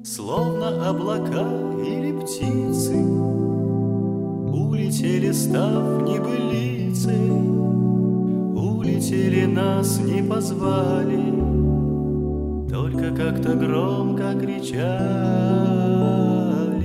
Словно облака или птицы, улетели, став небылицей, улетели, нас не позвали, только как-то громко кричали.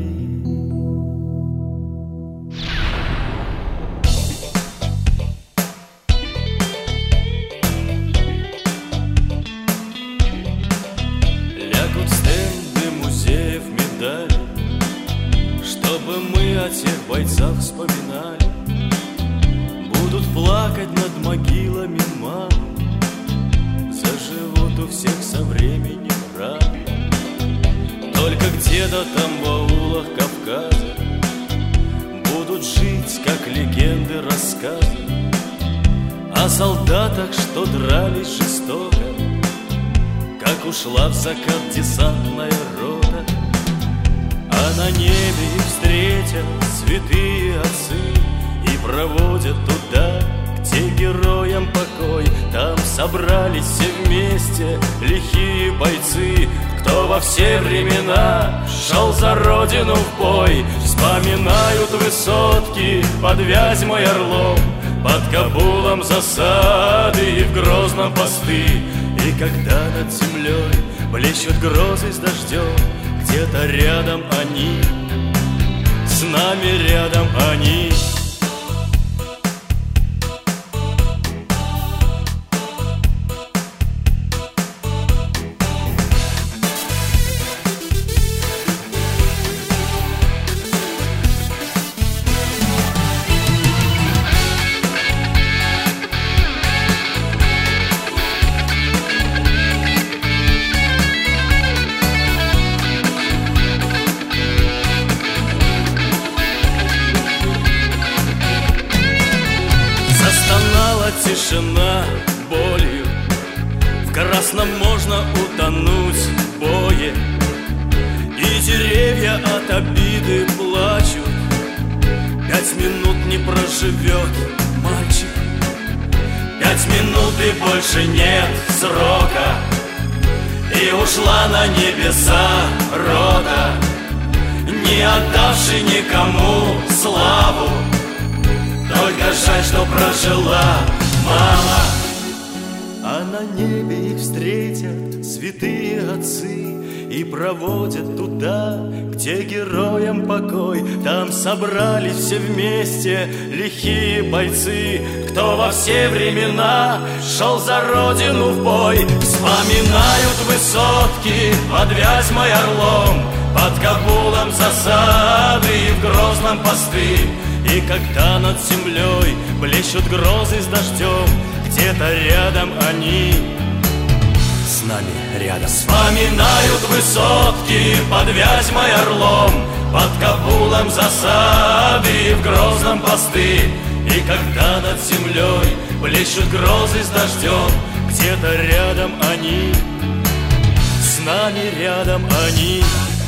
Чтобы мы о тех бойцах вспоминали, будут плакать над могилами мам, заживут у всех со временем раны. Только где-то там в аулах Кавказа будут жить, как легенды, рассказы о солдатах, что дрались жестоко, как ушла в закат десантная рота. А на небе их встретят святые отцы и проводят туда, где героям покой. Там собрались все вместе лихие бойцы, кто во все времена шел за родину в бой. Вспоминают высотки под Вязьмой, Орлом, под Кабулом засады и в Грозном посты. И когда над землей блещут грозы с дождем, где-то рядом они, с нами рядом они. Тишина болью, в красном можно утонуть в бое, и деревья от обиды плачут. 5 минут не проживет мальчик, 5 минут и больше нет срока, и ушла на небеса рота, не отдавший никому славу. Только жаль, что прожила мало. А на небе их встретят святые отцы и проводят туда, где героям покой. Там собрались все вместе лихие бойцы, кто во все времена шел за родину в бой. Вспоминают высотки под Вязьмой, Орлом, под Кабулом засады и в Грозном посты. И когда над землей блещут грозы с дождем, где-то рядом они, с нами рядом. Вспоминают высотки под Вязьмой, Орлом, под Кабулом засады и в Грозном посты. И когда над землей блещут грозы с дождем, где-то рядом они, с нами рядом они.